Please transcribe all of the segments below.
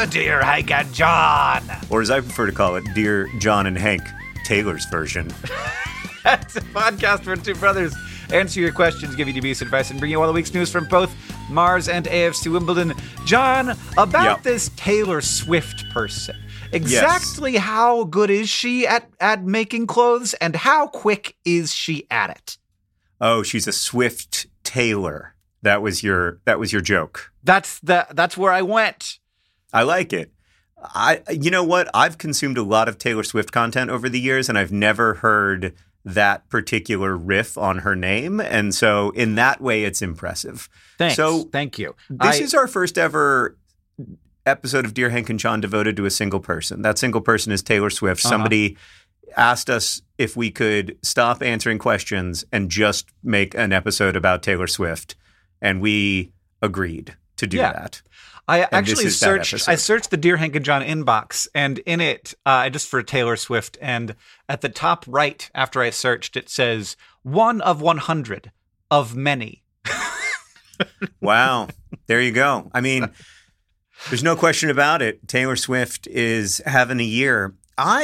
to Dear Hank and John. Or as I prefer to call it, Dear John and Hank, Taylor's version. It's a podcast where two brothers answer your questions, give you dubious advice, and bring you all the week's news from both Mars and AFC Wimbledon. John, about this Taylor Swift person. Exactly how good is she at making clothes, and how quick is she at it? Oh, she's a Swift Taylor. That was your joke. That's where I went. I like it. You know what? I've consumed a lot of Taylor Swift content over the years, and I've never heard that particular riff on her name. And so in that way, it's impressive. Thanks. So thank you. This is our first ever episode of Dear Hank and John devoted to a single person. That single person is Taylor Swift. Somebody asked us if we could stop answering questions and just make an episode about Taylor Swift. And we agreed to do that. I actually searched the Dear Hank and John inbox, and in it, just for Taylor Swift, and at the top right, after I searched, it says, 1 of 100 of many. Wow. There you go. I mean, there's no question about it. Taylor Swift is having a year.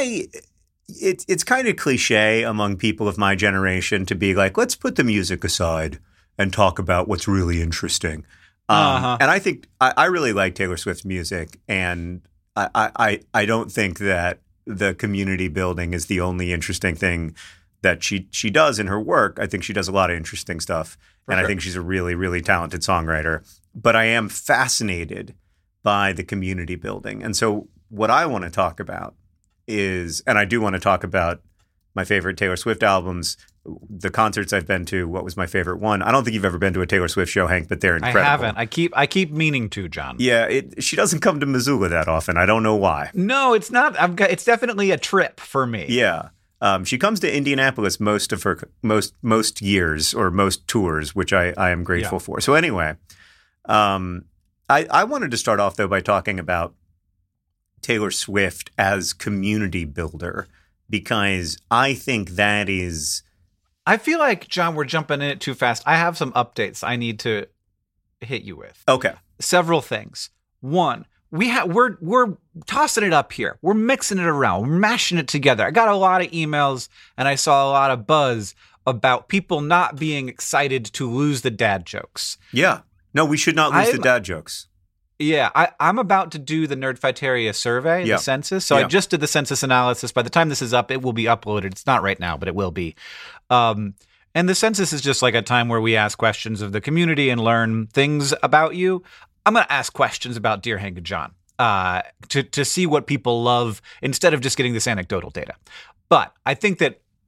It's kind of cliche among people of my generation to be like, let's put the music aside and talk about what's really interesting. And I think I really like Taylor Swift's music, and I don't think that the community building is the only interesting thing that she does in her work. I think she does a lot of interesting stuff, I think she's a really, really talented songwriter. But I am fascinated by the community building. And so what I want to talk about is, and I do want to talk about my favorite Taylor Swift albums, the concerts I've been to. What was my favorite one? I don't think you've ever been to a Taylor Swift show, Hank, but they're incredible. I haven't. I keep meaning to, John. Yeah, she doesn't come to Missoula that often. I don't know why. No, it's not. It's definitely a trip for me. Yeah. She comes to Indianapolis most of her most years or most tours, which I am grateful for. So anyway, I wanted to start off though by talking about Taylor Swift as community builder, because I think that is. I feel like, John, we're jumping in it too fast. I have some updates I need to hit you with. Okay. Several things. One, we're tossing it up here. We're mixing it around. We're mashing it together. I got a lot of emails and I saw a lot of buzz about people not being excited to lose the dad jokes. Yeah. No, we should not lose the dad jokes. Yeah, I'm about to do the Nerdfighteria survey, the census. So I just did the census analysis. By the time this is up, it will be uploaded. It's not right now, but it will be. And the census is just like a time where we ask questions of the community and learn things about you. I'm going to ask questions about Dear Hank and John to see what people love instead of just getting this anecdotal data. But I think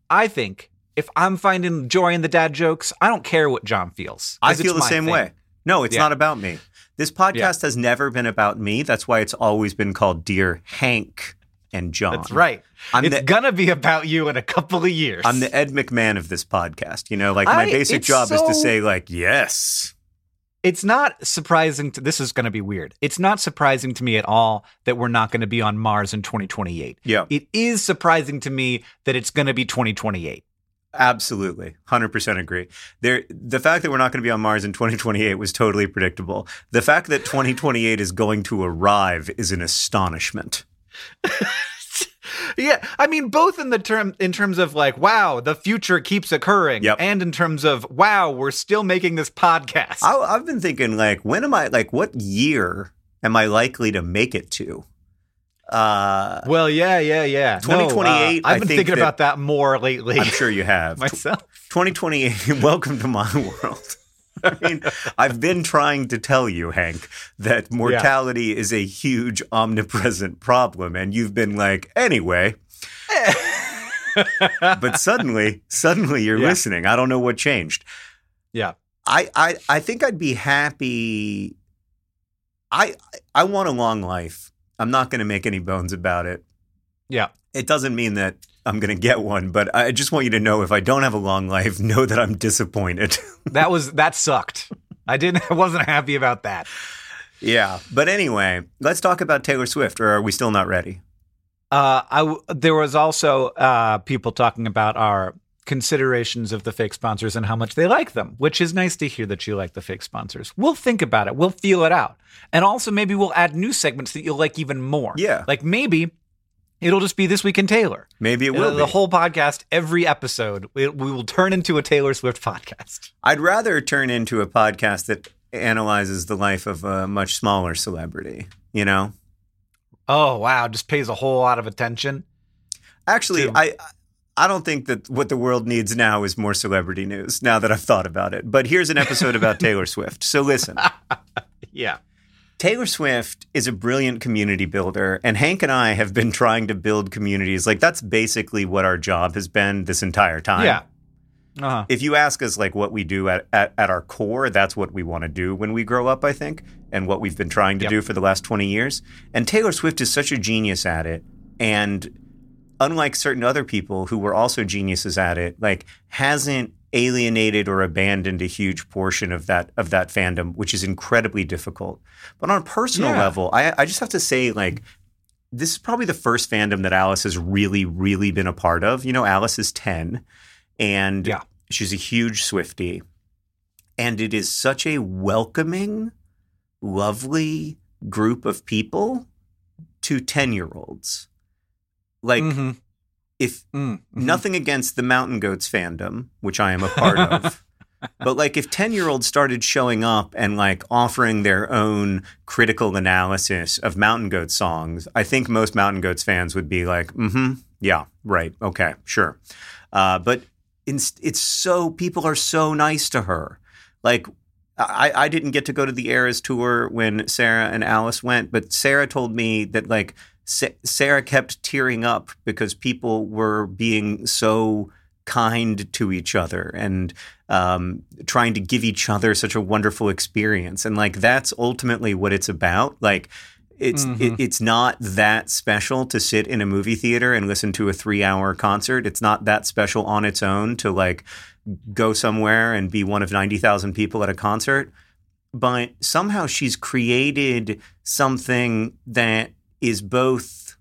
if I'm finding joy in the dad jokes, I don't care what John feels. I feel the same way. No, it's not about me. This podcast has never been about me. That's why it's always been called Dear Hank and John. That's right. It's going to be about you in a couple of years. I'm the Ed McMahon of this podcast. You know, like my basic job is to say like, yes. It's not surprising this is going to be weird. It's not surprising to me at all that we're not going to be on Mars in 2028. Yeah. It is surprising to me that it's going to be 2028. Absolutely. 100% agree. The fact that we're not going to be on Mars in 2028 was totally predictable. The fact that 2028 is going to arrive is an astonishment. Yeah, I mean, both in terms of like, wow, the future keeps occurring, and in terms of, wow, we're still making this podcast. I've been thinking, like, what year am I likely to make it to? Well, yeah. 2028. I've been thinking about that more lately. I'm sure you have. Myself. 2028. Welcome to my world. I mean, I've been trying to tell you, Hank, that mortality is a huge, omnipresent problem, and you've been like, anyway. But suddenly you're listening. I don't know what changed. Yeah. I think I'd be happy. I want a long life. I'm not going to make any bones about it. Yeah. It doesn't mean that I'm going to get one, but I just want you to know, if I don't have a long life, know that I'm disappointed. That sucked. I wasn't happy about that. Yeah. But anyway, let's talk about Taylor Swift, or are we still not ready? There was also people talking about our considerations of the fake sponsors and how much they like them, which is nice to hear that you like the fake sponsors. We'll think about it. We'll feel it out. And also maybe we'll add new segments that you'll like even more. Yeah. Like maybe it'll just be This Week in Taylor. Maybe it will be. The whole podcast, every episode, we will turn into a Taylor Swift podcast. I'd rather turn into a podcast that analyzes the life of a much smaller celebrity, you know? Oh, wow. Just pays a whole lot of attention. Actually, I don't think that what the world needs now is more celebrity news, now that I've thought about it. But here's an episode about Taylor Swift. So listen. Yeah. Taylor Swift is a brilliant community builder, and Hank and I have been trying to build communities. Like, that's basically what our job has been this entire time. Yeah. Uh-huh. If you ask us, like, what we do at our core, that's what we want to do when we grow up, I think, and what we've been trying to do for the last 20 years. And Taylor Swift is such a genius at it, and unlike certain other people who were also geniuses at it, like, hasn't alienated or abandoned a huge portion of that fandom, which is incredibly difficult. But on a personal level, I just have to say, like, this is probably the first fandom that Alice has really, really been a part of. You know, Alice is 10, and she's a huge Swiftie. And it is such a welcoming, lovely group of people to 10-year-olds. Like, if nothing against the Mountain Goats fandom, which I am a part of, but like if 10-year-olds started showing up and like offering their own critical analysis of Mountain Goats songs, I think most Mountain Goats fans would be like, yeah, right, okay, sure. But it's so, people are so nice to her. Like, I didn't get to go to the Eras tour when Sarah and Alice went, but Sarah told me that like Sarah kept tearing up because people were being so kind to each other and trying to give each other such a wonderful experience. And like, that's ultimately what it's about. Like, it's not that special to sit in a movie theater and listen to a 3-hour concert. It's not that special on its own to like go somewhere and be one of 90,000 people at a concert. But somehow she's created something that is both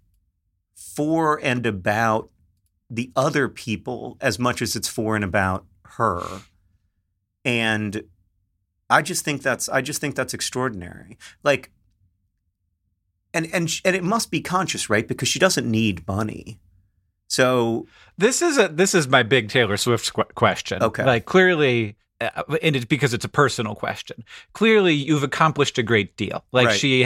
for and about the other people as much as it's for and about her. And I just think that's extraordinary. Like, and it must be conscious, right? Because she doesn't need money. So this is my big Taylor Swift question. Okay. Like, clearly, and it's because it's a personal question. Clearly, you've accomplished a great deal. Like, right. she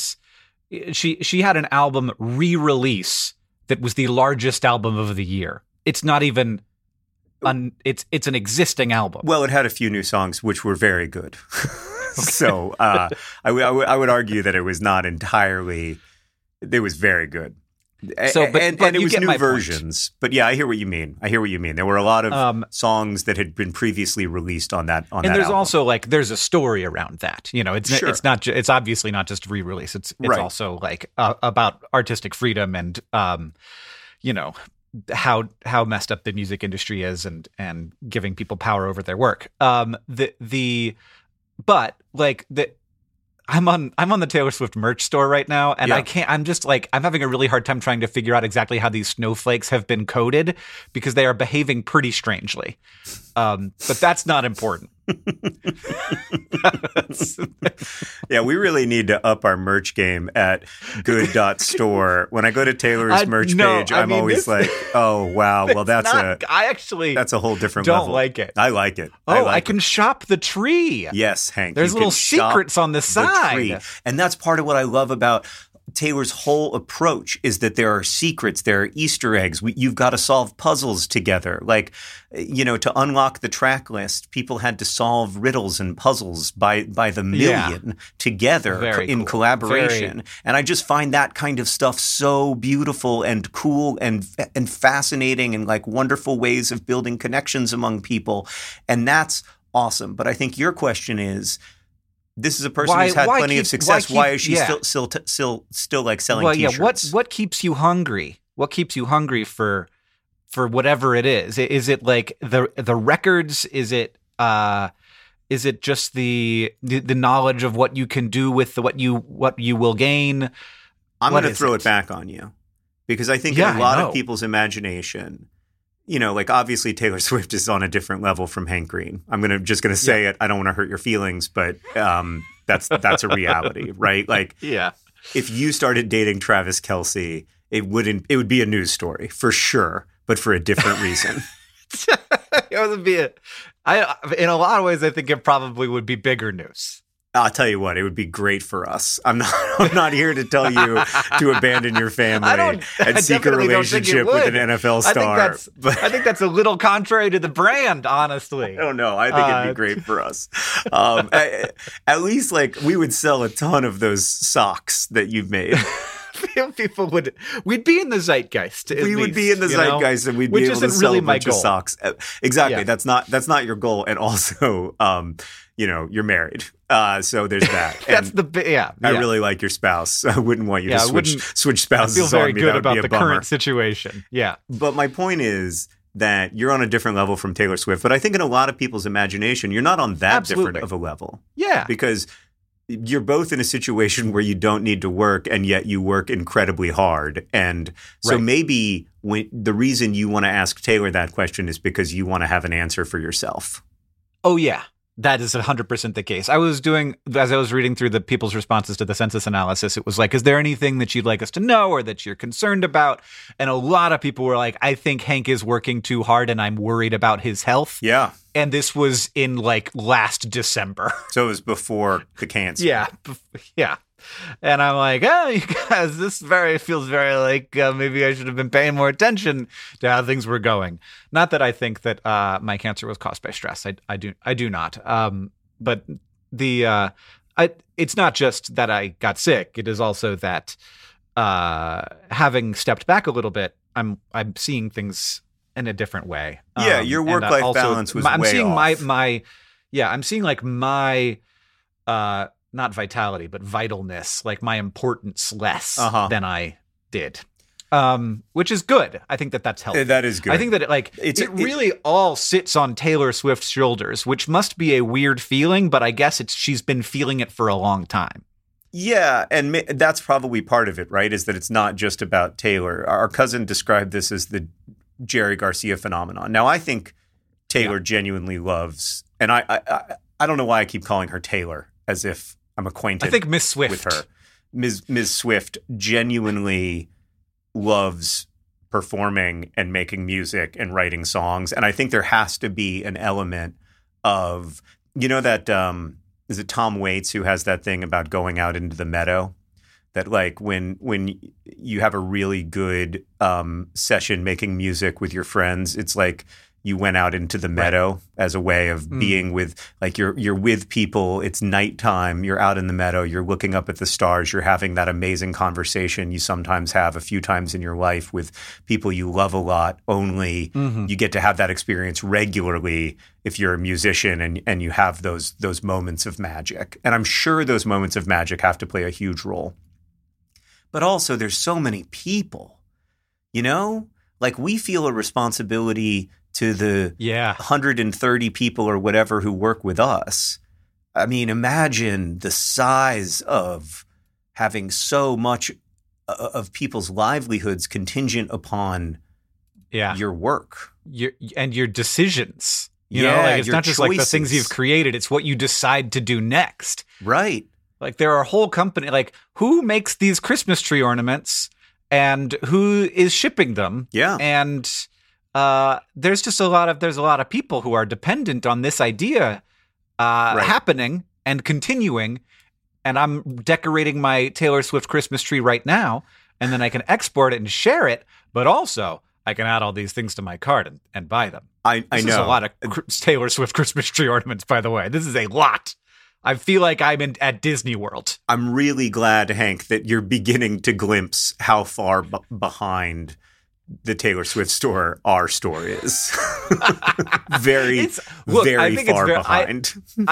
had an album re-release that was the largest album of the year. It's not even it's an existing album. Well, it had a few new songs which were very good. So I would argue that it was not entirely. It was very good. So, but it was new versions. But yeah, I hear what you mean. There were a lot of songs that had been previously released on that. And there's album. also like there's a story around that. You know, it's obviously not just re-release. It's right. also like about artistic freedom and you know, how messed up the music industry is and giving people power over their work. But like I'm on the Taylor Swift merch store right now, and I'm having a really hard time trying to figure out exactly how these snowflakes have been coded because they are behaving pretty strangely. But that's not important. Yeah, we really need to up our merch game at good.store. When I go to Taylor's merch page, I'm always like, oh, wow. Well, that's a whole different level. Don't like it. I like it. I can shop the tree. Yes, Hank. There's little secrets on the side. And that's part of what I love about Taylor's whole approach is that there are secrets, there are Easter eggs. You've got to solve puzzles together. Like, you know, to unlock the track list, people had to solve riddles and puzzles by the million together in collaboration. And I just find that kind of stuff so beautiful and cool and fascinating and like wonderful ways of building connections among people. And that's awesome. But I think your question is, this is a person who's had plenty of success. Why is she still like selling T-shirts? Yeah, what keeps you hungry? What keeps you hungry for whatever it is? Is it like the records? Is it just the knowledge of what you can do with what you will gain? I'm going to throw it back on you because I think in a lot of people's imagination, like obviously Taylor Swift is on a different level from Hank Green. I'm just gonna say it. I don't want to hurt your feelings, but that's a reality, right? Like, if you started dating Travis Kelce, it would be a news story for sure, but for a different reason. It would be in a lot of ways, I think it probably would be bigger news. I'll tell you what, it would be great for us. I'm not here to tell you to abandon your family and seek a relationship with an NFL star. I think that's a little contrary to the brand, honestly. I don't know. I think it'd be great for us. At least, like, we would sell a ton of those socks that you've made. We'd be in the zeitgeist. Would be in the zeitgeist, and we'd be able to sell a bunch of socks. Exactly. Yeah. That's not your goal. And also, you're married. So there's that. I really like your spouse. I wouldn't want you to switch spouses. I feel very on me. good that about would be the a bummer. current situation. Yeah. But my point is that you're on a different level from Taylor Swift. But I think in a lot of people's imagination, you're not on that different of a level. Yeah. Because you're both in a situation where you don't need to work, and yet you work incredibly hard. And so maybe the reason you want to ask Taylor that question is because you want to have an answer for yourself. Oh, yeah. That is 100% the case. As I was reading through the people's responses to the census analysis, it was like, is there anything that you'd like us to know or that you're concerned about? And a lot of people were like, I think Hank is working too hard and I'm worried about his health. Yeah. And this was in like last December. So it was before the cancer. Yeah. Yeah. And I'm like, oh, you guys, this feels very like maybe I should have been paying more attention to how things were going. Not that I think that my cancer was caused by stress. I do not. But it's not just that I got sick. It is also that having stepped back a little bit, I'm seeing things in a different way. Yeah, your work-life balance was I'm way seeing off. I'm seeing like my not vitality, but vitalness, like my importance less than I did, which is good. I think that's healthy. That is good. I think that it really all sits on Taylor Swift's shoulders, which must be a weird feeling, but I guess she's been feeling it for a long time. Yeah, and that's probably part of it, right? Is that it's not just about Taylor. Our cousin described this as the Jerry Garcia phenomenon. Now, I think Taylor genuinely loves, and I don't know why I keep calling her Taylor as if I'm acquainted. I think Miss Swift with her. Ms. Swift genuinely loves performing and making music and writing songs, and I think there has to be an element of that is it Tom Waits who has that thing about going out into the meadow. That like when you have a really good session making music with your friends, it's like you went out into the meadow as a way of being with, like you're with people. It's nighttime. You're out in the meadow. You're looking up at the stars. You're having that amazing conversation you sometimes have a few times in your life with people you love a lot. Only you get to have that experience regularly if you're a musician and you have those moments of magic. And I'm sure those moments of magic have to play a huge role. But also there's so many people, like we feel a responsibility to the 130 people or whatever who work with us. I mean, imagine the size of having so much of people's livelihoods contingent upon your work. Your decisions. It's not just choices. Like the things you've created. It's what you decide to do next. Right. Like there are whole company, like who makes these Christmas tree ornaments and who is shipping them? Yeah. And there's a lot of people who are dependent on this idea happening and continuing. And I'm decorating my Taylor Swift Christmas tree right now, and then I can export it and share it. But also I can add all these things to my cart and buy them. I know. This is a lot of Taylor Swift Christmas tree ornaments, by the way. This is a lot. I feel like I'm at Disney World. I'm really glad, Hank, that you're beginning to glimpse how far behind the Taylor Swift store our store is. very far behind.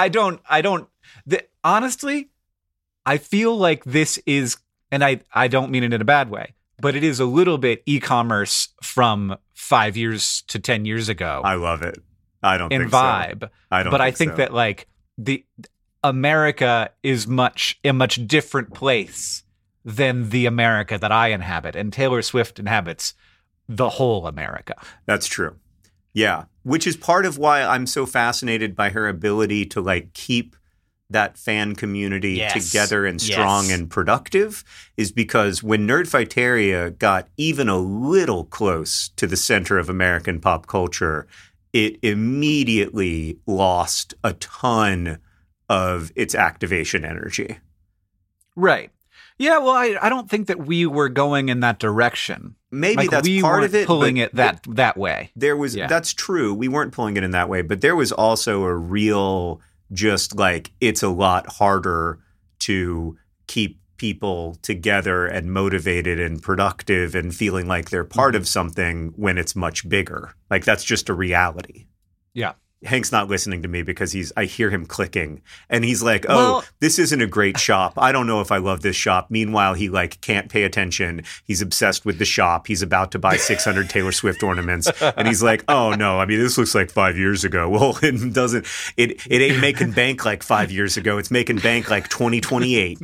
Honestly, I feel like this is, and I don't mean it in a bad way, but it is a little bit e-commerce from 5 years to 10 years ago. I love it. I don't think vibe. So. I don't. But think I think so. that like the America is a much different place than the America that I inhabit, and Taylor Swift inhabits the whole America. That's true. Yeah, which is part of why I'm so fascinated by her ability to like keep that fan community together and strong and productive, is because when Nerdfighteria got even a little close to the center of American pop culture, it immediately lost a ton of its activation energy. Right. Yeah, well, I don't think that we were going in that direction. Maybe like, that's we part weren't of it. Pulling it that way. There was that's true. We weren't pulling it in that way, but there was also a real just like it's a lot harder to keep people together and motivated and productive and feeling like they're part of something when it's much bigger. Like that's just a reality. Yeah. Hank's not listening to me because I hear him clicking and he's like, oh, this isn't a great shop. I don't know if I love this shop. Meanwhile, he like can't pay attention. He's obsessed with the shop. He's about to buy 600 Taylor Swift ornaments. And he's like, oh no, I mean, this looks like 5 years ago. Well, it ain't making bank like 5 years ago. It's making bank like 2028.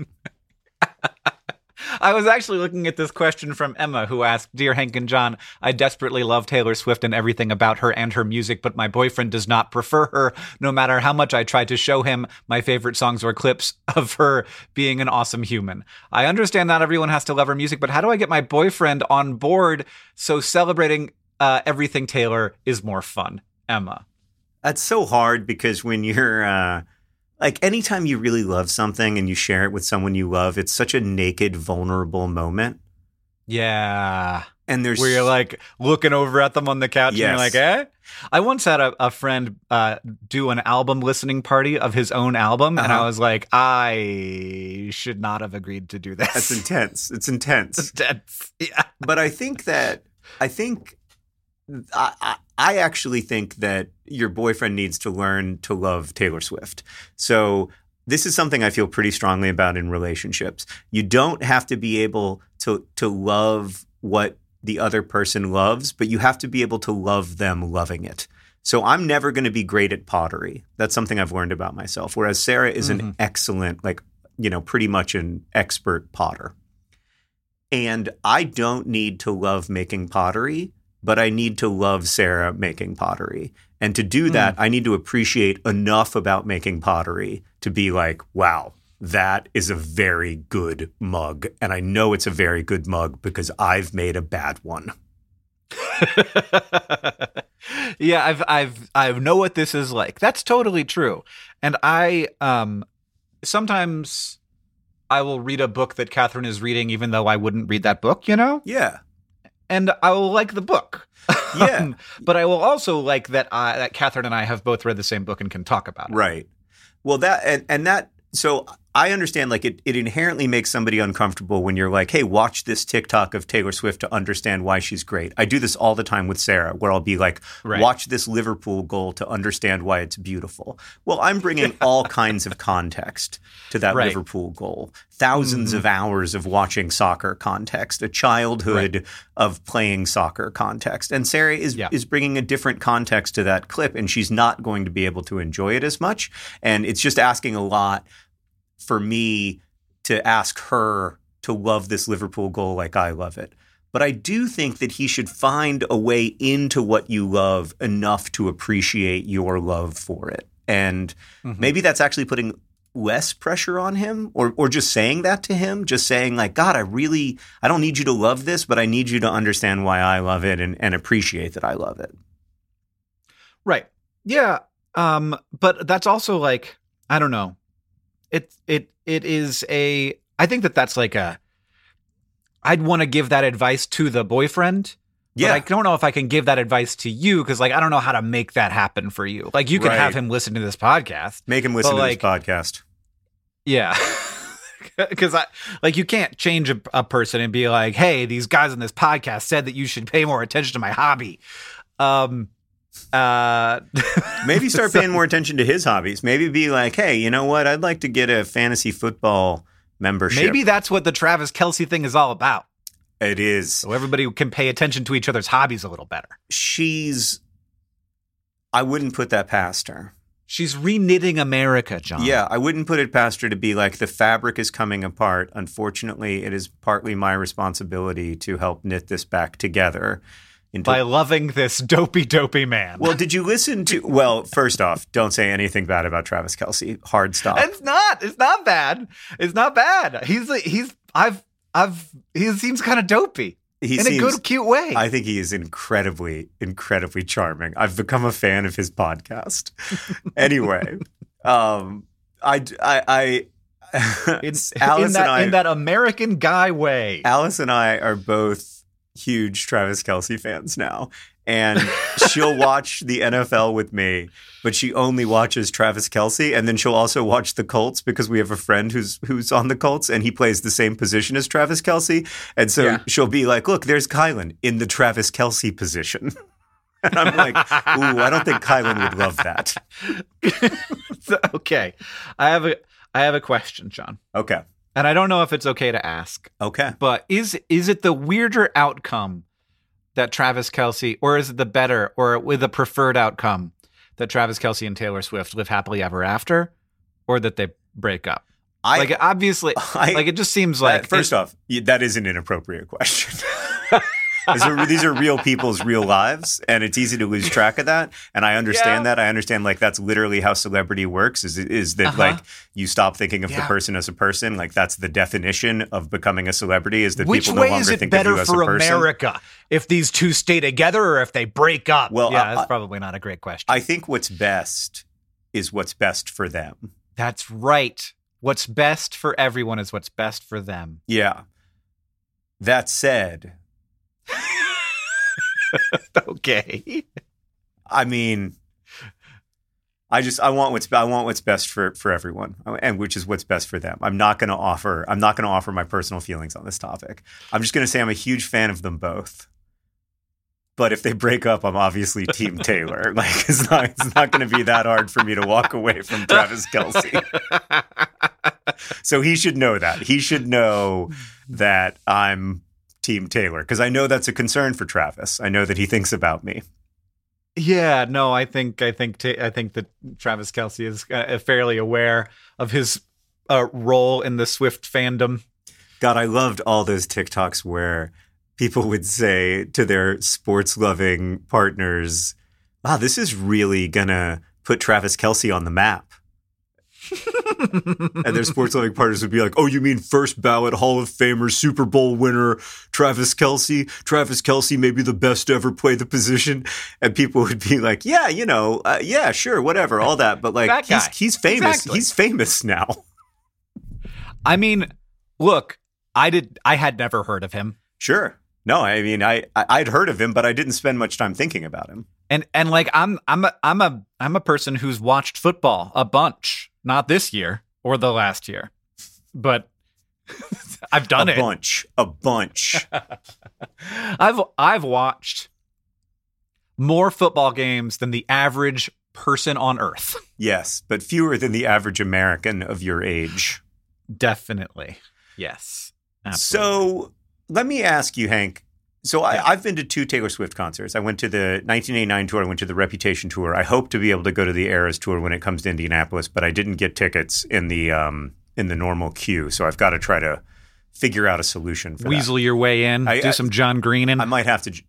I was actually looking at this question from Emma, who asked, Dear Hank and John, I desperately love Taylor Swift and everything about her and her music, but my boyfriend does not prefer her, no matter how much I try to show him my favorite songs or clips of her being an awesome human. I understand not everyone has to love her music, but how do I get my boyfriend on board so celebrating everything Taylor is more fun? Emma. That's so hard because when you're... like anytime you really love something and you share it with someone you love, it's such a naked, vulnerable moment. Yeah. And there's where you're like looking over at them on the couch and you're like, eh? I once had a friend do an album listening party of his own album. And I was like, I should not have agreed to do this. That's intense. It's intense. Yeah. But I actually think that your boyfriend needs to learn to love Taylor Swift. So this is something I feel pretty strongly about in relationships. You don't have to be able to love what the other person loves, but you have to be able to love them loving it. So I'm never going to be great at pottery. That's something I've learned about myself. Whereas Sarah is an excellent, pretty much an expert potter. And I don't need to love making pottery, but I need to love Sarah making pottery. And to do that, I need to appreciate enough about making pottery to be like, wow, that is a very good mug. And I know it's a very good mug because I've made a bad one. Yeah, I know what this is like. That's totally true. And I sometimes I will read a book that Catherine is reading, even though I wouldn't read that book, you know? Yeah. And I will like the book. Yeah. But I will also like that Catherine and I have both read the same book and can talk about it. Right. Well, so I understand like it inherently makes somebody uncomfortable when you're like, hey, watch this TikTok of Taylor Swift to understand why she's great. I do this all the time with Sarah, where I'll be like, watch this Liverpool goal to understand why it's beautiful. Well, I'm bringing all kinds of context to that Liverpool goal. Thousands of hours of watching soccer context, a childhood of playing soccer context. And Sarah is bringing a different context to that clip, and she's not going to be able to enjoy it as much. And it's just asking a lot for me to ask her to love this Liverpool goal like I love it. But I do think that he should find a way into what you love enough to appreciate your love for it. And maybe that's actually putting less pressure on him or just saying that to him, just saying like, God, I don't need you to love this, but I need you to understand why I love it and appreciate that I love it. Right. Yeah. But that's also like, I don't know. It is I think that's like I'd want to give that advice to the boyfriend. Yeah. But I don't know if I can give that advice to you because like I don't know how to make that happen for you. Like you can have him listen to this podcast. Make him listen to this podcast. Yeah. Because you can't change a person and be like, hey, these guys on this podcast said that you should pay more attention to my hobby. Maybe start paying more attention to his hobbies. Maybe be like, hey, you know what? I'd like to get a fantasy football membership. Maybe that's what the Travis Kelce thing is all about. It is. So everybody can pay attention to each other's hobbies a little better. I wouldn't put that past her. She's reknitting America, John. Yeah, I wouldn't put it past her to be like, the fabric is coming apart. Unfortunately, it is partly my responsibility to help knit this back together. by loving this dopey man. Well, did you listen to? Well, first off, don't say anything bad about Travis Kelce. Hard stop. It's not bad. It's not bad. He seems kind of dopey. A good, cute way. I think he is incredibly, incredibly charming. I've become a fan of his podcast. Anyway, in that American guy way. Alice and I are both huge Travis Kelce fans now. And she'll watch the NFL with me, but she only watches Travis Kelce. And then she'll also watch the Colts because we have a friend who's on the Colts and he plays the same position as Travis Kelce. And so she'll be like, look, there's Kylan in the Travis Kelce position. And I'm like, ooh, I don't think Kylan would love that. Okay. I have a question, John. Okay. And I don't know if it's okay to ask. Okay. But is it the weirder outcome that Travis Kelce, or is it the better or with a preferred outcome that Travis Kelce and Taylor Swift live happily ever after, or that they break up? It just seems like... First off, that is an inappropriate question. These are real people's real lives, and it's easy to lose track of that. And I understand that. I understand that's literally how celebrity works. Is that you stop thinking of the person as a person? Like that's the definition of becoming a celebrity. Is that people no longer think of you as a person? Which way is it better for America if these two stay together or if they break up? Well, that's probably not a great question. I think what's best is what's best for them. That's right. What's best for everyone is what's best for them. Yeah. That said. Okay. I mean, I want what's best for everyone, and which is what's best for them. I'm not going to offer my personal feelings on this topic. I'm just going to say I'm a huge fan of them both. But if they break up, I'm obviously Team Taylor. Like it's not going to be that hard for me to walk away from Travis Kelce. So he should know that. He should know that I'm Team Taylor, because I know that's a concern for Travis. I know that he thinks about me. Yeah, no, I think that Travis Kelce is fairly aware of his role in the Swift fandom. God, I loved all those TikToks where people would say to their sports-loving partners, "Wow, this is really gonna put Travis Kelce on the map." And their sports-loving partners would be like, "Oh, you mean first ballot Hall of Famer, Super Bowl winner, Travis Kelce? Travis Kelce may be the best to ever play the position." And people would be like, "Yeah, yeah, sure, whatever, all that." But like, he's famous. Exactly. He's famous now. I mean, look, I had never heard of him. Sure. No, I mean, I'd heard of him, but I didn't spend much time thinking about him. And like, I'm a person who's watched football a bunch. Not this year or the last year, but I've done a bunch. I've watched more football games than the average person on earth. Yes, but fewer than the average American of your age. Definitely. Yes. Absolutely. So let me ask you, Hank. So I've been to 2 Taylor Swift concerts. I went to the 1989 tour. I went to the Reputation tour. I hope to be able to go to the Eras tour when it comes to Indianapolis, but I didn't get tickets in the normal queue. So I've got to try to figure out a solution for Weasel your way in. Do some John Greening. I might have to.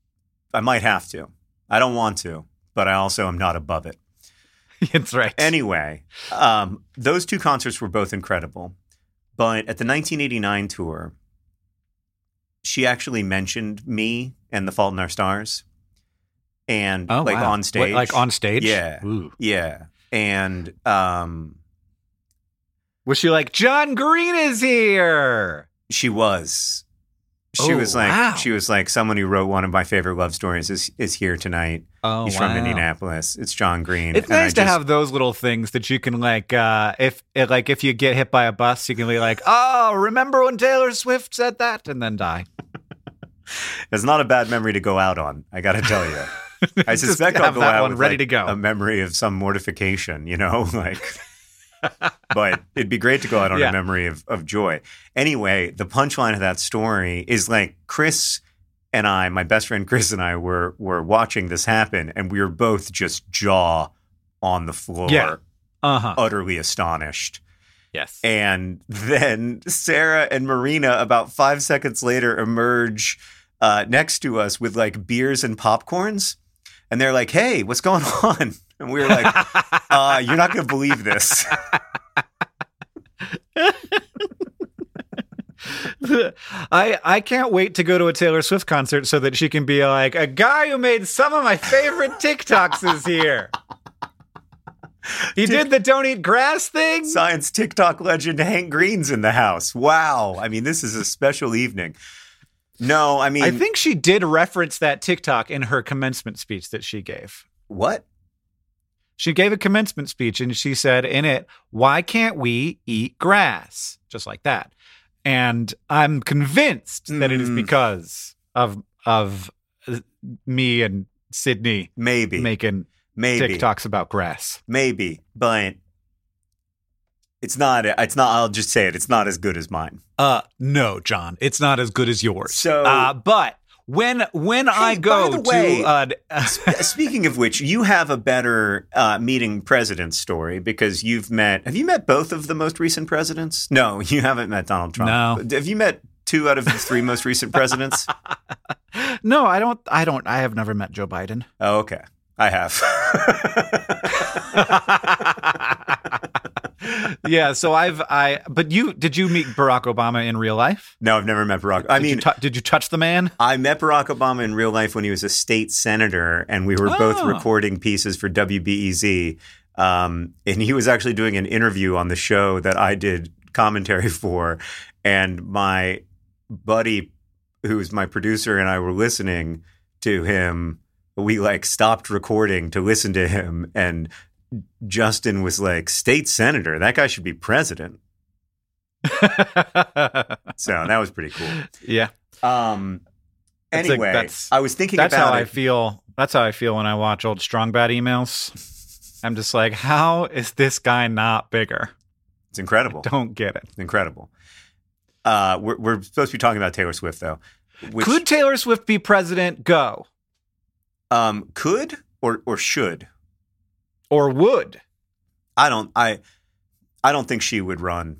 I don't want to, but I also am not above it. That's right. Anyway, those 2 concerts were both incredible. But at the 1989 tour, she actually mentioned me and The Fault in Our Stars. And on stage. Like on stage? Yeah. Ooh. Yeah. And was she like, John Green is here? She was. She was like, someone who wrote one of my favorite love stories is here tonight. Oh, He's from Indianapolis. It's John Green. It's nice to have those little things that you can like, if you get hit by a bus, you can be like, oh, remember when Taylor Swift said that? And then die. It's not a bad memory to go out on, I got to tell you. I suspect I'll go out with ready to go. A memory of some mortification, like... But it'd be great to go out on a memory of joy. Anyway, the punchline of that story is like Chris and I, my best friend Chris and I were watching this happen, and we were both just jaw on the floor, utterly astonished. Yes. And then Sarah and Marina, about 5 seconds later, emerge next to us with like beers and popcorns. And they're like, hey, what's going on? And we were like, you're not going to believe this. I can't wait to go to a Taylor Swift concert so that she can be like, a guy who made some of my favorite TikToks is here. He did the don't eat grass thing. Science TikTok legend Hank Green's in the house. Wow. I mean, this is a special evening. No, I mean, I think she did reference that TikTok in her commencement speech that she gave. What? She gave a commencement speech and she said in it, why can't we eat grass? Just like that. And I'm convinced that it is because of me and Sydney making TikToks about grass. Maybe, but it's not, I'll just say it. It's not as good as mine. No, John, it's not as good as yours. So, but when I go to, speaking of which, you have a better meeting presidents story because have you met both of the most recent presidents? No, you haven't met Donald Trump. No. Have you met 2 out of the 3 most recent presidents? No, I don't. I have never met Joe Biden. Oh, okay. I have. Yeah, so but did you meet Barack Obama in real life? No, I've never met Barack. Did you touch the man? I met Barack Obama in real life when he was a state senator, and we were both recording pieces for WBEZ. And he was actually doing an interview on the show that I did commentary for, and my buddy, who was my producer, and I were listening to him. We like stopped recording to listen to him, and Justin was like, state senator, that guy should be president. So that was pretty cool. Yeah. Anyway, I was thinking about how I feel. That's how I feel when I watch old Strong Bad emails. I'm just like, how is this guy not bigger? It's incredible. I don't get it. It's incredible. We're supposed to be talking about Taylor Swift, though. Could Taylor Swift be president? Go. Could or should or would? I don't think she would run.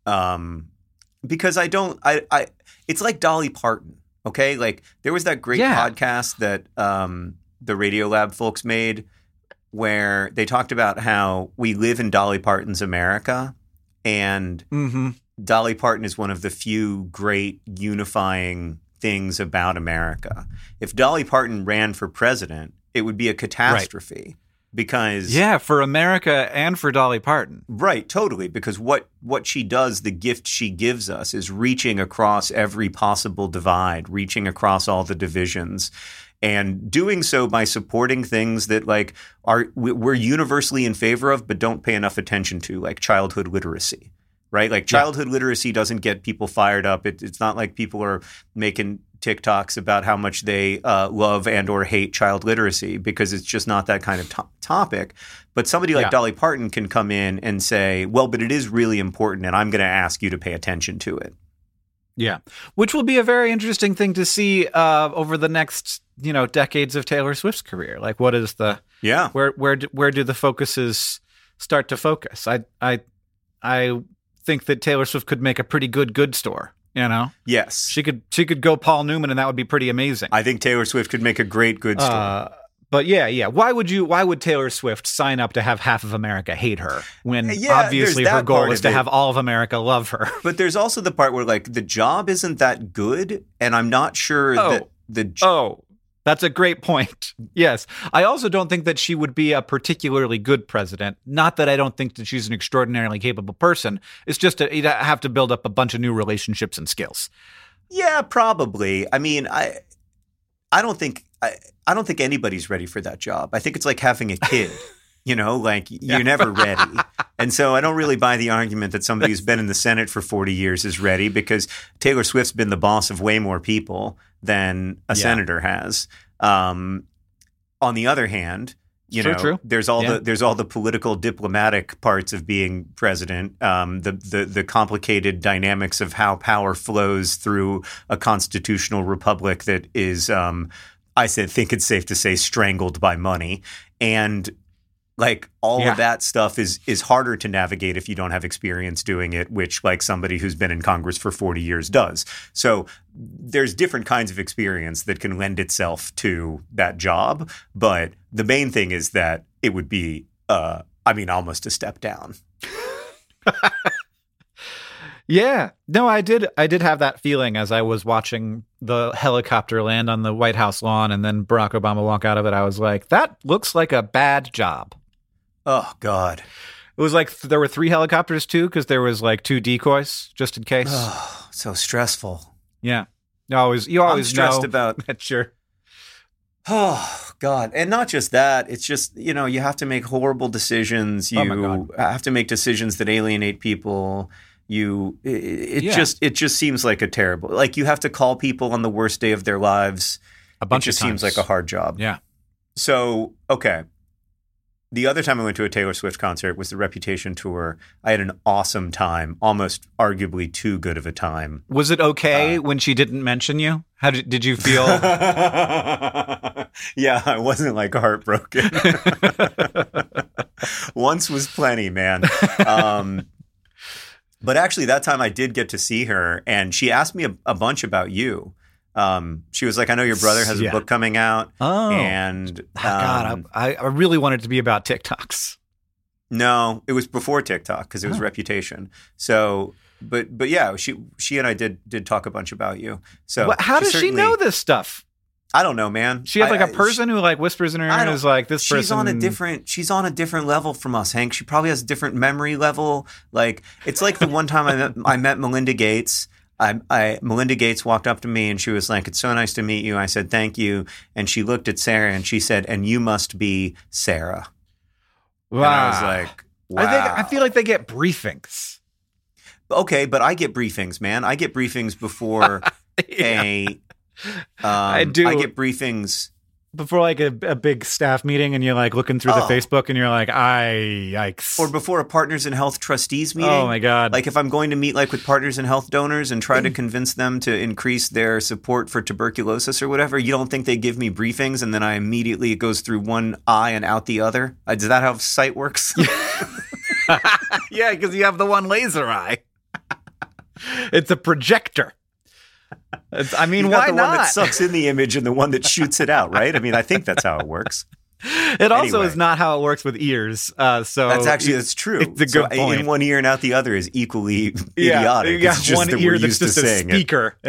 Because it's like Dolly Parton. Okay. Like there was that great podcast that, the Radiolab folks made where they talked about how we live in Dolly Parton's America, and Dolly Parton is one of the few great unifying things about America. If Dolly Parton ran for president, it would be a catastrophe. Right. Because for America and for Dolly Parton. Right, totally. Because what she does, the gift she gives us, is reaching across every possible divide, reaching across all the divisions, and doing so by supporting things that like we're universally in favor of but don't pay enough attention to, like childhood literacy. Right? Like childhood literacy doesn't get people fired up. It's not like people are making TikToks about how much they love and or hate child literacy, because it's just not that kind of topic. But somebody like Dolly Parton can come in and say, well, but it is really important, and I'm going to ask you to pay attention to it. Yeah, which will be a very interesting thing to see over the next, decades of Taylor Swift's career. Like, what is the where do the focuses start to focus? I think that Taylor Swift could make a pretty good store. Yes, she could go Paul Newman, and that would be pretty amazing. I think Taylor Swift could make a great good store. But why would Taylor Swift sign up to have half of America hate her when obviously her goal is to have all of America love her? But there's also the part where like the job isn't that good, and I'm not sure that that's a great point. Yes. I also don't think that she would be a particularly good president. Not that I don't think that she's an extraordinarily capable person. It's just you'd have to build up a bunch of new relationships and skills. Yeah, probably. I mean, I don't think anybody's ready for that job. I think it's like having a kid. Like you're never ready. And so I don't really buy the argument that somebody who's been in the Senate for 40 years is ready, because Taylor Swift's been the boss of way more people than a senator has. On the other hand, there's all the political diplomatic parts of being president, the complicated dynamics of how power flows through a constitutional republic that is, think it's safe to say, strangled by money. And Like all of that stuff is harder to navigate if you don't have experience doing it, which like somebody who's been in Congress for 40 years does. So there's different kinds of experience that can lend itself to that job. But the main thing is that it would be, almost a step down. Yeah. No, I did have that feeling as I was watching the helicopter land on the White House lawn and then Barack Obama walk out of it. I was like, that looks like a bad job. Oh, God. It was like there were 3 helicopters, too, because there was like 2 decoys just in case. Oh, so stressful. Yeah. You always stressed know about that. Sure. Oh, God. And not just that. It's just, you have to make horrible decisions. You have to make decisions that alienate people. It just seems like a terrible, like you have to call people on the worst day of their lives. A bunch of times. It just seems like a hard job. Yeah. So, okay. The other time I went to a Taylor Swift concert was the Reputation tour. I had an awesome time, almost arguably too good of a time. Was it okay when she didn't mention you? How did you feel? Yeah, I wasn't like heartbroken. Once was plenty, man. But actually, that time I did get to see her, and she asked me a bunch about you. She was like, I know your brother has a book coming out. Oh. And God, I really wanted it to be about TikToks. No, it was before TikTok because it was Reputation. So, but yeah, she and I did talk a bunch about you. So how does she know this stuff? I don't know, man. She has like a person who like whispers in her ear and is like, this person. She's on a different level from us, Hank. She probably has a different memory level. Like, it's like the one time I met Melinda Gates. Melinda Gates walked up to me and she was like, it's so nice to meet you. I said, thank you. And she looked at Sarah and she said, and you must be Sarah. Wow. And I was like, wow. I feel like they get briefings. Okay, but I get briefings, man. I get briefings before I do. I get briefings before like a big staff meeting, and you're like looking through the Facebook, and you're like, yikes. Or before a Partners in Health trustees meeting. Oh my God! Like if I'm going to meet like with Partners in Health donors and try to convince them to increase their support for tuberculosis or whatever, you don't think they give me briefings, and then it goes through one eye and out the other? Is that how sight works? Yeah, because you have the one laser eye. It's a projector. You got why the not? One that sucks in the image and the one that shoots it out, right? I mean, I think that's how it works. It also is not how it works with ears. So that's true. It's a good point. In one ear and out the other is equally idiotic. You got it's just one that ear we're that's used just to a speaker.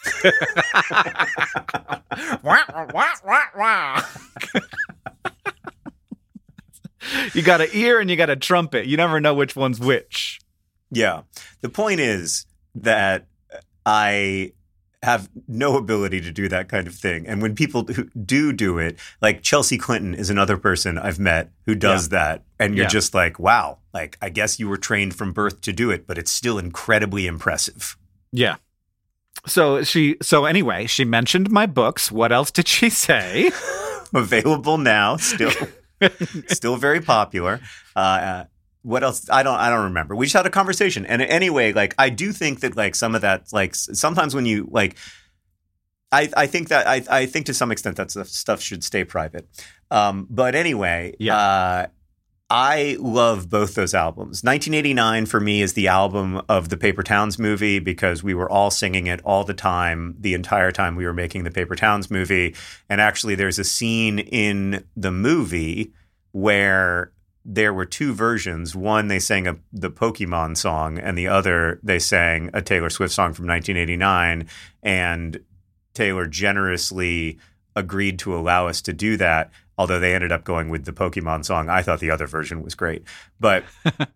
You got an ear and you got a trumpet. You never know which one's which. Yeah. The point is that I have no ability to do that kind of thing. And when people do it, like Chelsea Clinton is another person I've met who does that. And you're just like, wow, like, I guess you were trained from birth to do it, but it's still incredibly impressive. Yeah. So anyway, she mentioned my books. What else did she say? Available now, still very popular. What else? I don't remember. We just had a conversation. And anyway, like, I do think that like some of that, like sometimes when you like, I think to some extent that stuff should stay private. But anyway, I love both those albums. 1989 for me is the album of the Paper Towns movie because we were all singing it all the time, the entire time we were making the Paper Towns movie. And actually there's a scene in the movie where there were 2 versions. One, they sang the Pokemon song, and the other, they sang a Taylor Swift song from 1989. And Taylor generously agreed to allow us to do that, although they ended up going with the Pokemon song. I thought the other version was great. But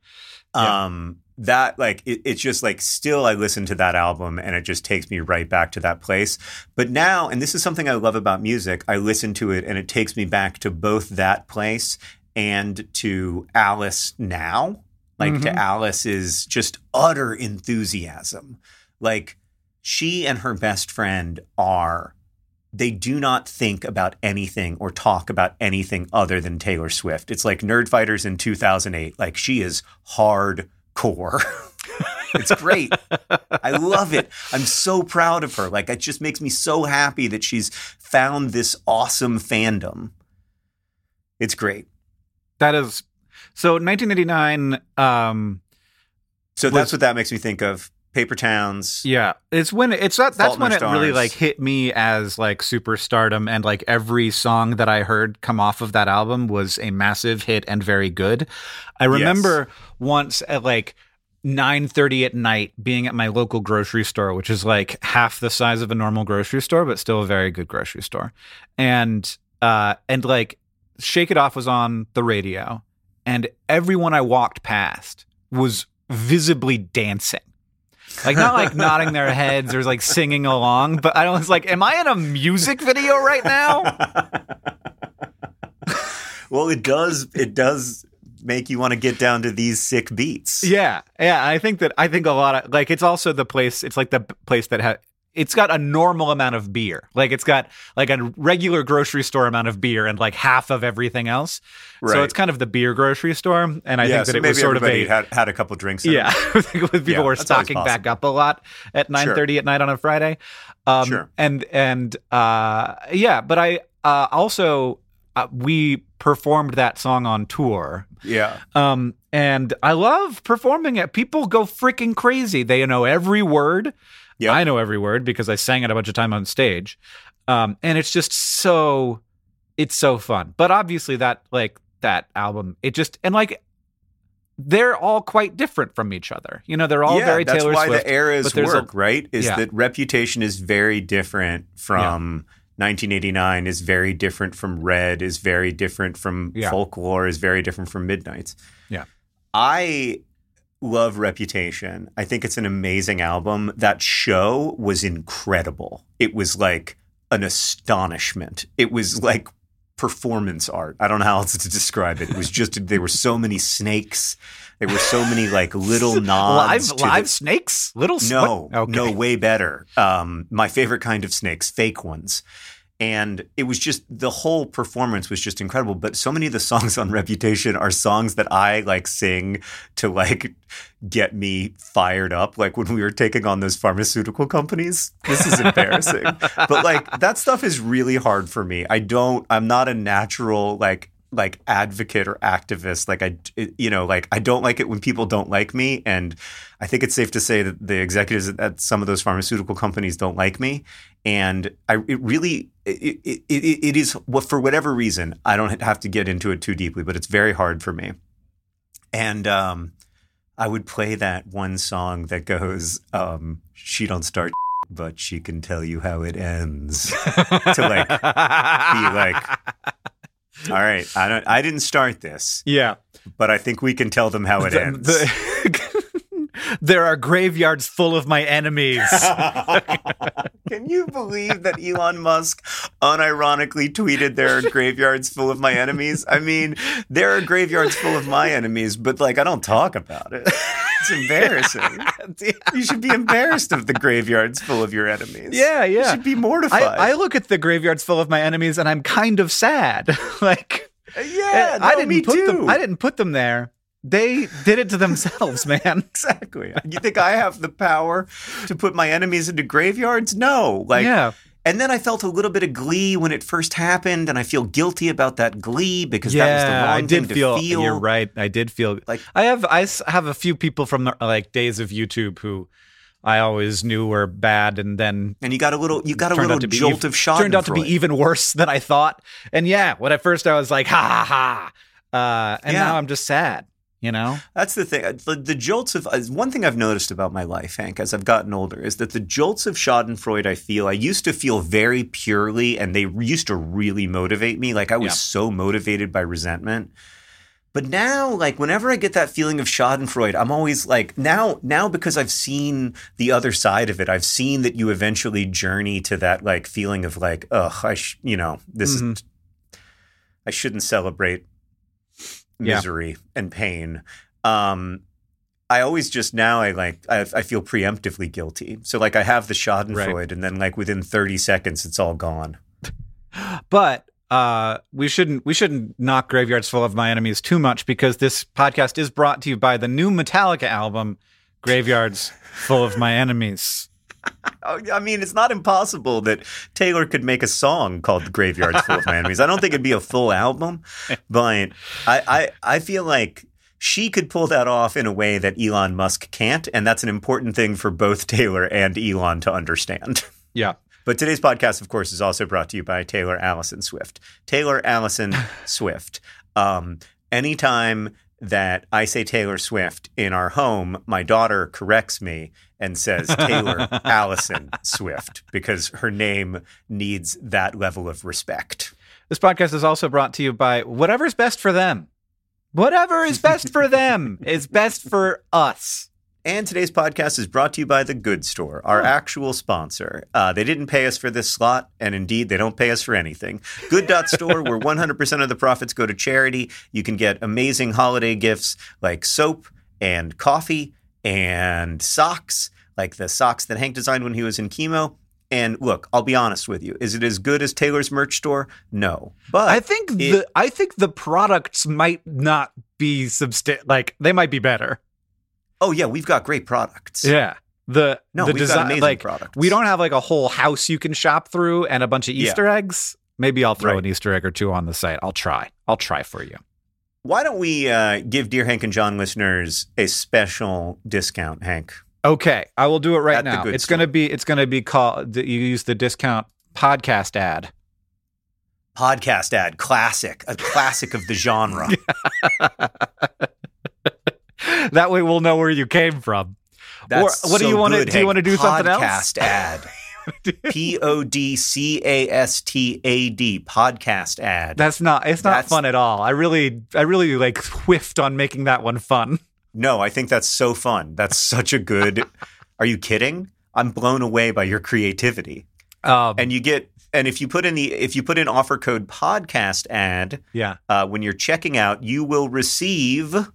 that, like, it's just like still I listen to that album and it just takes me right back to that place. But now, and this is something I love about music, I listen to it and it takes me back to both that place and to Alice now, like to Alice's just utter enthusiasm. Like she and her best friend they do not think about anything or talk about anything other than Taylor Swift. It's like Nerdfighters in 2008. Like she is hardcore. It's great. I love it. I'm so proud of her. Like it just makes me so happy that she's found this awesome fandom. It's great. That is so 1989. So that's what that makes me think of. Paper Towns. Yeah, that's when it really like hit me as like superstardom, and like every song that I heard come off of that album was a massive hit and very good. I remember once at like 9:30 at night being at my local grocery store, which is like half the size of a normal grocery store, but still a very good grocery store, and like Shake It Off was on the radio, and everyone I walked past was visibly dancing. Like, not like nodding their heads or like singing along, but I was like, am I in a music video right now? Well, it does make you want to get down to these sick beats. Yeah. I think a lot of like, it's also the place, it's like the place that it's got a normal amount of beer. Like it's got like a regular grocery store amount of beer and like half of everything else. Right. So it's kind of the beer grocery store. And I think that it was sort of had a couple drinks. Yeah. I think people were stocking back up a lot at 9:30 at night on a Friday. Sure. But I also we performed that song on tour. Yeah. And I love performing it. People go freaking crazy. They know every word. Yep. I know every word because I sang it a bunch of time on stage. And it's just it's so fun. But obviously that album, they're all quite different from each other. You know, they're all very Taylor Swift. That's why the eras work, right? That Reputation is very different from 1989, is very different from Red, is very different from Folklore, is very different from Midnights. Yeah. I love Reputation. I think it's an amazing album. That show was incredible. It was like an astonishment. It was like performance art. I don't know how else to describe it. It was just, there were so many snakes. There were so many like little nods. Live snakes? No, way better. My favorite kind of snakes, fake ones. And it was just, the whole performance was just incredible. But so many of the songs on Reputation are songs that I like sing to like get me fired up. Like when we were taking on those pharmaceutical companies. This is embarrassing. But like that stuff is really hard for me. I'm not a natural like advocate or activist. Like I don't like it when people don't like me. And I think it's safe to say that the executives at some of those pharmaceutical companies don't like me. And it is, for whatever reason, I don't have to get into it too deeply, but it's very hard for me. And I would play that one song that goes, she don't start but she can tell you how it ends. To like be like, all right, I didn't start this. Yeah. But I think we can tell them how it ends. There are graveyards full of my enemies. Can you believe that Elon Musk unironically tweeted there are graveyards full of my enemies? I mean, there are graveyards full of my enemies, but like I don't talk about it. It's embarrassing. You should be embarrassed of the graveyards full of your enemies. Yeah. You should be mortified. I look at the graveyards full of my enemies and I'm kind of sad. Like, I didn't put them there. They did it to themselves, man. Exactly. You think I have the power to put my enemies into graveyards? No. And then I felt a little bit of glee when it first happened, and I feel guilty about that glee because that was the wrong thing to feel. You're right. I did feel like I have a few people from the like days of YouTube who I always knew were bad, and you got a little jolt of Schadenfreude. Turned out to be even worse than I thought. And when at first I was like ha ha ha, and now I'm just sad. You know, that's the thing. The jolts of one thing I've noticed about my life, Hank, as I've gotten older, is that the jolts of Schadenfreude I used to feel very purely, and they used to really motivate me. Like I was so motivated by resentment. But now, like whenever I get that feeling of Schadenfreude, I'm always like now because I've seen the other side of it. I've seen that you eventually journey to that like feeling of like, I shouldn't celebrate misery and pain. I always just now I feel preemptively guilty. So like I have the Schadenfreude and then like within 30 seconds it's all gone. But we shouldn't knock Graveyards Full of My Enemies too much because this podcast is brought to you by the new Metallica album, Graveyards Full of My Enemies. I mean, it's not impossible that Taylor could make a song called The Graveyard's Full of My Enemies. I don't think it'd be a full album, but I feel like she could pull that off in a way that Elon Musk can't, and that's an important thing for both Taylor and Elon to understand. Yeah. But today's podcast, of course, is also brought to you by Taylor Allison Swift. Taylor Allison Swift. Anytime that I say Taylor Swift in our home, my daughter corrects me and says Taylor Allison Swift because her name needs that level of respect. This podcast is also brought to you by whatever's best for them. Whatever is best for them is best for us. And today's podcast is brought to you by The Good Store, our actual sponsor. They didn't pay us for this slot, and indeed, they don't pay us for anything. Good.store, where 100% of the profits go to charity. You can get amazing holiday gifts like soap and coffee and socks, like the socks that Hank designed when he was in chemo. And look, I'll be honest with you. Is it as good as Taylor's merch store? No. But I think the products might not be they might be better. Oh, yeah, we've got great products. Yeah. We've got amazing products. We don't have like a whole house you can shop through and a bunch of Easter eggs. Maybe I'll throw an Easter egg or two on the site. I'll try for you. Why don't we give Dear Hank and John listeners a special discount, Hank? Okay, I will do it right now. It's going to be called, you use the discount podcast ad. Podcast ad, a classic of the genre. That way we'll know where you came from. That's or what do you want to do? You want to do something else? Podcast ad. PODCASTAD podcast ad. It's not fun at all. I really like whiffed on making that one fun. No, I think that's so fun. That's such a good. Are you kidding? I'm blown away by your creativity. And if you put in offer code podcast ad, when you're checking out, you will receive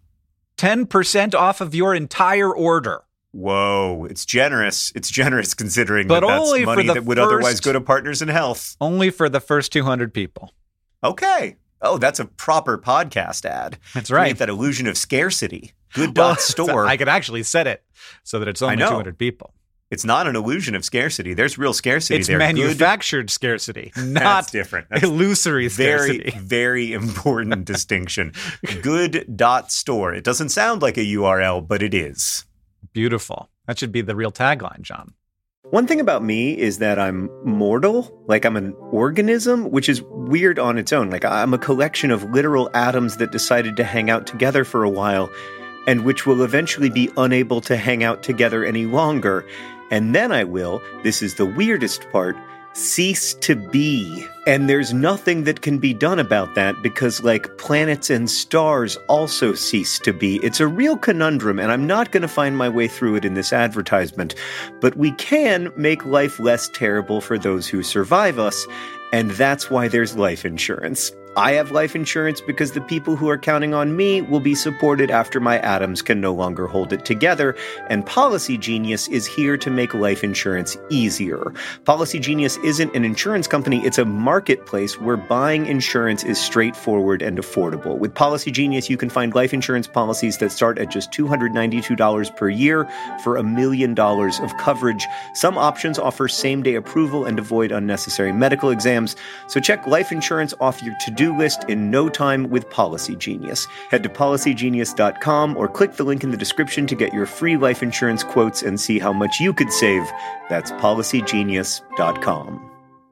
10% off of your entire order. Whoa, it's generous. It's generous considering that's money that would otherwise go to Partners in Health. Only for the first 200 people. Okay. Oh, that's a proper podcast ad. That's right. Create that illusion of scarcity. Good.store. I could actually set it so that it's only 200 people. It's not an illusion of scarcity. There's real scarcity there. It's manufactured scarcity, not different. That's illusory scarcity. Very, very important distinction. Good.store. It doesn't sound like a URL, but it is. Beautiful. That should be the real tagline, John. One thing about me is that I'm mortal, like I'm an organism, which is weird on its own. Like I'm a collection of literal atoms that decided to hang out together for a while and which will eventually be unable to hang out together any longer. And then I will, this is the weirdest part, cease to be. And there's nothing that can be done about that because, like, planets and stars also cease to be. It's a real conundrum, and I'm not going to find my way through it in this advertisement. But we can make life less terrible for those who survive us, and that's why there's life insurance. I have life insurance because the people who are counting on me will be supported after my atoms can no longer hold it together, and Policy Genius is here to make life insurance easier. Policy Genius isn't an insurance company, it's a marketplace where buying insurance is straightforward and affordable. With Policy Genius, you can find life insurance policies that start at just $292 per year for $1 million of coverage. Some options offer same-day approval and avoid unnecessary medical exams, so check life insurance off your to-do list in no time with Policy Genius. Head to policygenius.com or click the link in the description to get your free life insurance quotes and see how much you could save. That's policygenius.com.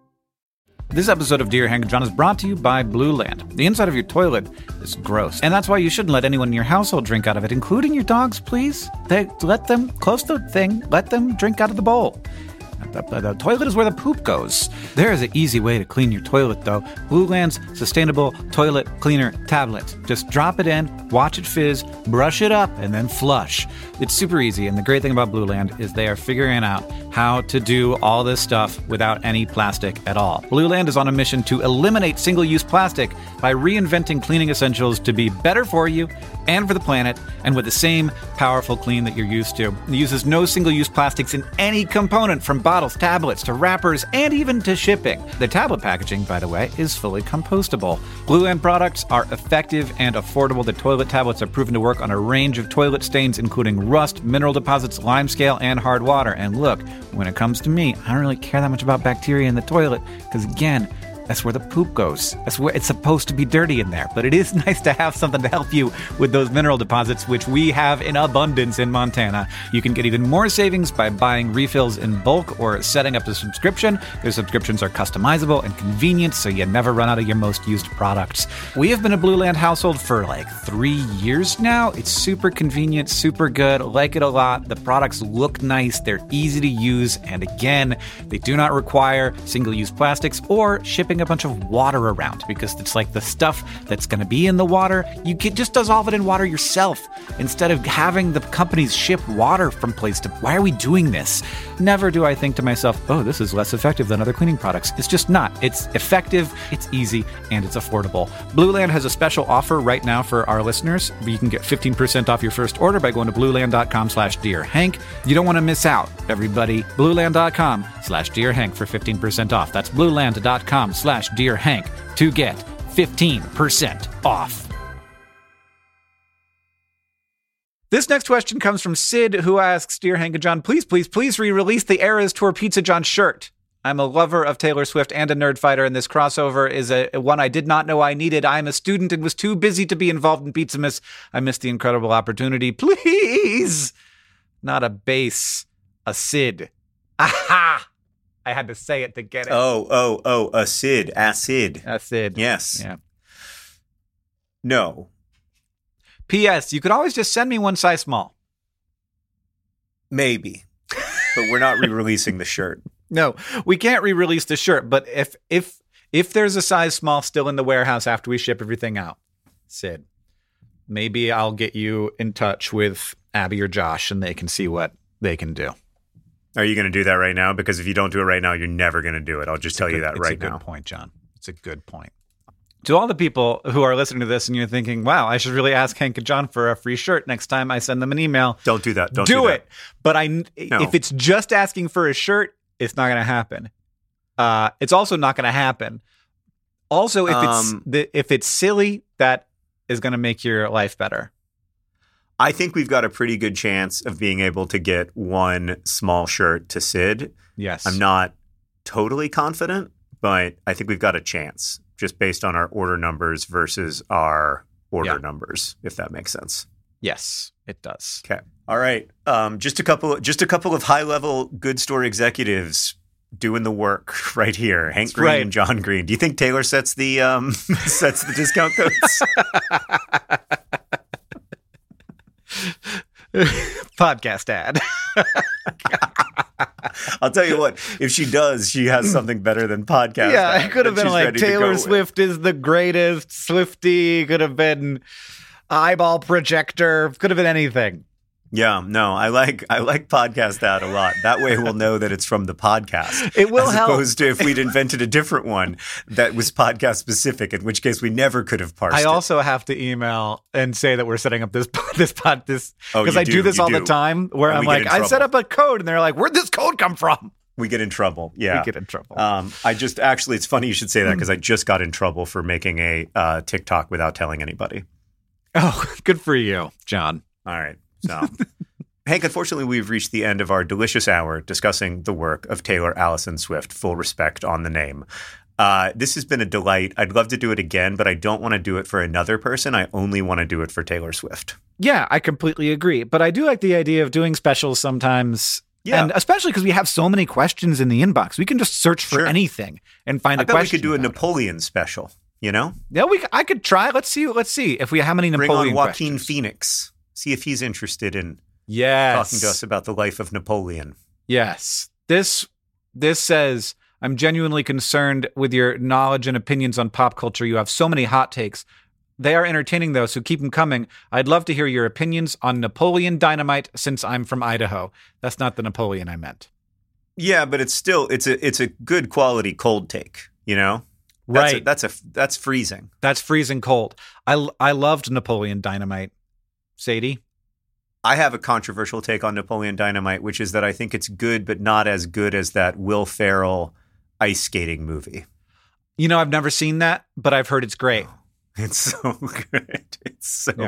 This episode of Dear Hank and John is brought to you by Blue Land. The inside of your toilet is gross, and that's why you shouldn't let anyone in your household drink out of it, including your dogs, please. Let them close the thing, let them drink out of the bowl. The toilet is where the poop goes. There is an easy way to clean your toilet, though. Blue Land's sustainable toilet cleaner tablet. Just drop it in, watch it fizz, brush it up, and then flush. It's super easy, and the great thing about Blue Land is they are figuring out how to do all this stuff without any plastic at all. Blue Land is on a mission to eliminate single-use plastic by reinventing cleaning essentials to be better for you and for the planet, and with the same powerful clean that you're used to. It uses no single-use plastics in any component, from bottles, tablets, to wrappers, and even to shipping. The tablet packaging, by the way, is fully compostable. Blueland products are effective and affordable. The toilet tablets are proven to work on a range of toilet stains, including rust, mineral deposits, limescale, and hard water. And look, when it comes to me, I don't really care that much about bacteria in the toilet, because again, that's where the poop goes. That's where it's supposed to be dirty in there. But it is nice to have something to help you with those mineral deposits, which we have in abundance in Montana. You can get even more savings by buying refills in bulk or setting up a subscription. Their subscriptions are customizable and convenient, so you never run out of your most used products. We have been a Blueland household for like 3 years now. It's super convenient, super good. Like it a lot. The products look nice. They're easy to use. And again, they do not require single-use plastics or shipping a bunch of water around, because it's like the stuff that's going to be in the water, you can just dissolve it in water yourself instead of having the companies ship water from place to. Why are we doing this? Never do I think to myself, oh, this is less effective than other cleaning products. It's just not. It's effective, it's easy, and it's affordable. Blueland has a special offer right now for our listeners. You can get 15% off your first order by going to blueland.com/DearHank. You don't want to miss out, everybody. Blueland.com/DearHank for 15% off. That's blueland.com/DearHank to get 15% off. This next question comes from Sid, who asks, Dear Hank and John, please re-release the Eras Tour Pizza John shirt. I'm a lover of Taylor Swift and a nerd fighter, and this crossover is a one I did not know I needed. I'm a student and was too busy to be involved in Pizzamas. I missed the incredible opportunity. Please! Not a base, a Sid. Aha! I had to say it to get it. Acid. Acid. Yes. Yeah. No. P.S. You could always just send me one size small. Maybe. But we're not re-releasing the shirt. No, we can't re-release the shirt. But if there's a size small still in the warehouse after we ship everything out, Sid, maybe I'll get you in touch with Abby or Josh and they can see what they can do. Are you going to do that right now? Because if you don't do it right now, you're never going to do it. I'll just tell you that right now. It's a good point, John. It's a good point. To all the people who are listening to this and you're thinking, wow, I should really ask Hank and John for a free shirt next time I send them an email. Don't do that. Don't do it. But if it's just asking for a shirt, it's not going to happen. It's also not going to happen. Also, if it's silly, that is going to make your life better. I think we've got a pretty good chance of being able to get one small shirt to Sid. Yes. I'm not totally confident, but I think we've got a chance just based on our order numbers versus our order numbers, if that makes sense. Yes, it does. Okay. All right. Just a couple of high-level good store executives doing the work right here. Hank Green and John Green. Do you think Taylor sets the discount codes? Podcast ad. I'll tell you what, if she does, she has something better than podcast. Yeah, it could have been like Taylor Swift is the greatest, Swiftie, could have been eyeball projector, could have been anything. Yeah, no, I like podcast ad a lot. That way we'll know that it's from the podcast. It will help. As opposed to if we'd invented a different one that was podcast specific, in which case we never could have parsed it. I also have to email and say that we're setting up this because I do this all the time where I'm like, I set up a code and they're like, where'd this code come from? We get in trouble. Yeah. We get in trouble. It's funny you should say that because I just got in trouble for making a TikTok without telling anybody. Oh, good for you, John. All right. So, Hank, unfortunately, we've reached the end of our delicious hour discussing the work of Taylor Allison Swift. Full respect on the name. This has been a delight. I'd love to do it again, but I don't want to do it for another person. I only want to do it for Taylor Swift. Yeah, I completely agree. But I do like the idea of doing specials sometimes. Yeah. And especially because we have so many questions in the inbox. We can just search for anything and find a question. I bet we could do a Napoleon special, you know? Yeah, I could try. Let's see if we have any Napoleon questions. Bring on Joaquin questions. Phoenix. See if he's interested in talking to us about the life of Napoleon. Yes. This says, I'm genuinely concerned with your knowledge and opinions on pop culture. You have so many hot takes. They are entertaining, though, so keep them coming. I'd love to hear your opinions on Napoleon Dynamite since I'm from Idaho. That's not the Napoleon I meant. Yeah, but it's a good quality cold take, you know? Right. That's freezing. That's freezing cold. I loved Napoleon Dynamite. Sadie? I have a controversial take on Napoleon Dynamite, which is that I think it's good, but not as good as that Will Ferrell ice skating movie. You know, I've never seen that, but I've heard it's great. It's so good. It's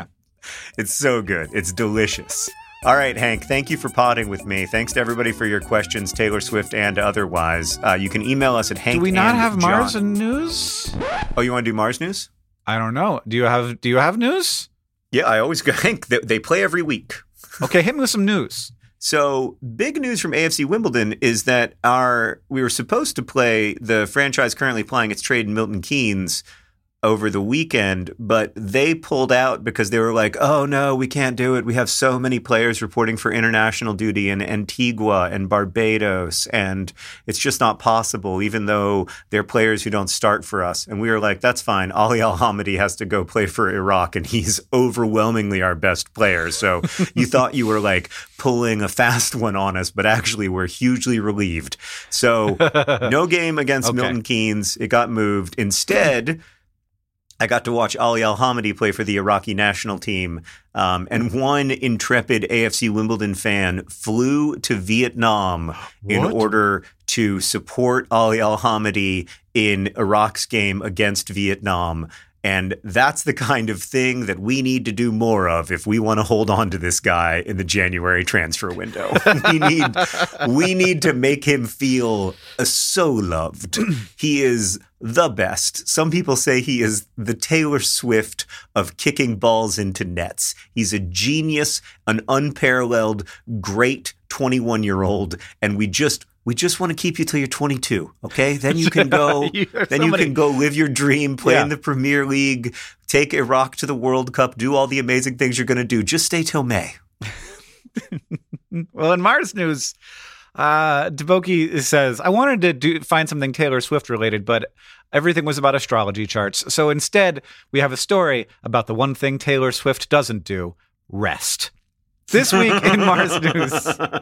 so good. It's delicious. All right, Hank, thank you for podding with me. Thanks to everybody for your questions, Taylor Swift and otherwise. You can email us at Hank. Do we not have Mars news? Oh, you want to do Mars news? I don't know. Do you have news? Yeah, I always go, Hank, they play every week. Okay, hit me with some news. So big news from AFC Wimbledon is that we were supposed to play the franchise currently playing its trade in Milton Keynes over the weekend, but they pulled out because they were like, oh no, we can't do it. We have so many players reporting for international duty in Antigua and Barbados, and it's just not possible, even though they're players who don't start for us. And we were like, that's fine. Ali Al-Hamadi has to go play for Iraq, and he's overwhelmingly our best player. So you thought you were like pulling a fast one on us, but actually we're hugely relieved. So no game against Milton Keynes. It got moved. Instead, I got to watch Ali Al-Hamadi play for the Iraqi national team, and one intrepid AFC Wimbledon fan flew to Vietnam in order to support Ali Al-Hamadi in Iraq's game against Vietnam. And that's the kind of thing that we need to do more of if we want to hold on to this guy in the January transfer window. We need to make him feel so loved. He is the best. Some people say he is the Taylor Swift of kicking balls into nets. He's a genius, an unparalleled, great 21-year-old, and we just want to keep you till you're 22, okay? Then you can go. You can go live your dream, play in the Premier League, take Iraq to the World Cup, do all the amazing things you're going to do. Just stay till May. Well, in Mars news, Deboki says, I wanted to find something Taylor Swift related, but everything was about astrology charts. So instead, we have a story about the one thing Taylor Swift doesn't do: rest. This week in Mars news,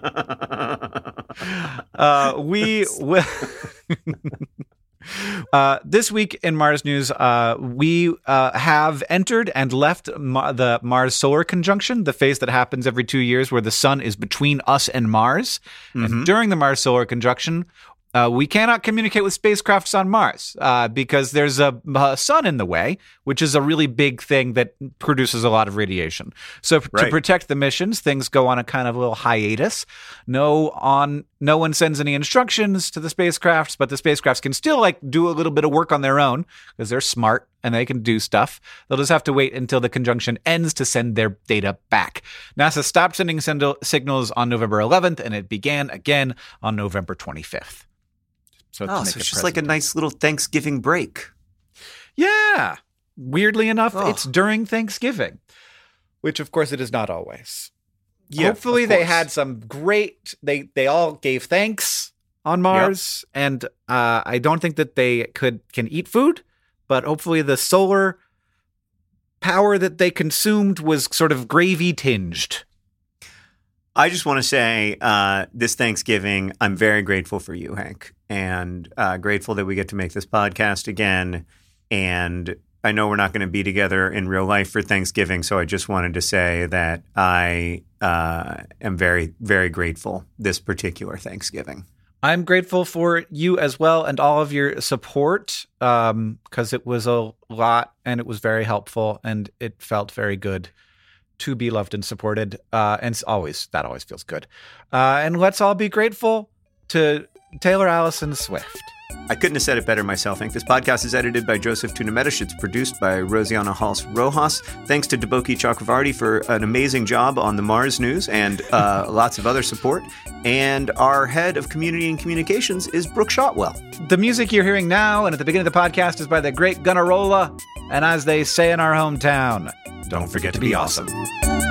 this week in Mars news, we have entered and left the Mars solar conjunction, the phase that happens every 2 years where the sun is between us and Mars. Mm-hmm. And during the Mars solar conjunction, we cannot communicate with spacecrafts on Mars because there's a sun in the way, which is a really big thing that produces a lot of radiation. So to protect the missions, things go on a kind of little hiatus. No one sends any instructions to the spacecrafts, but the spacecrafts can still do a little bit of work on their own because they're smart and they can do stuff. They'll just have to wait until the conjunction ends to send their data back. NASA stopped sending signals on November 11th, and it began again on November 25th. So it's just like a nice little Thanksgiving break. Yeah. Weirdly enough, it's during Thanksgiving, which of course it is not always. Yeah, hopefully they had some great, they all gave thanks on Mars. Yep. And I don't think that they can eat food, but hopefully the solar power that they consumed was sort of gravy tinged. I just want to say this Thanksgiving, I'm very grateful for you, Hank, and grateful that we get to make this podcast again. And I know we're not going to be together in real life for Thanksgiving, so I just wanted to say that I am very, very grateful this particular Thanksgiving. I'm grateful for you as well and all of your support because it was a lot and it was very helpful and it felt very good to be loved and supported, and that always feels good. And let's all be grateful to Taylor Allison Swift. I couldn't have said it better myself, Hank. This podcast is edited by Joseph Tuna-Medish. It's produced by Rosianna Hals Rojas. Thanks to Deboki Chakravarti for an amazing job on the Mars news and lots of other support. And our head of community and communications is Brooke Shotwell. The music you're hearing now and at the beginning of the podcast is by the great Gunnarolla. And as they say in our hometown, don't forget to be awesome.